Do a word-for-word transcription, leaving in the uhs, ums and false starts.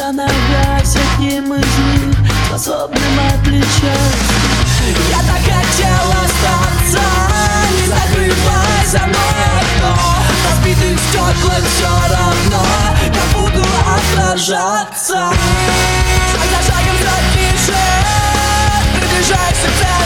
становясь одним из них, способным отличать. Я так хотел остаться, не закрывай за мной окно. В разбитых стеклах все равно я буду отражаться. Шаг за шагом все тише, приближаясь к цели.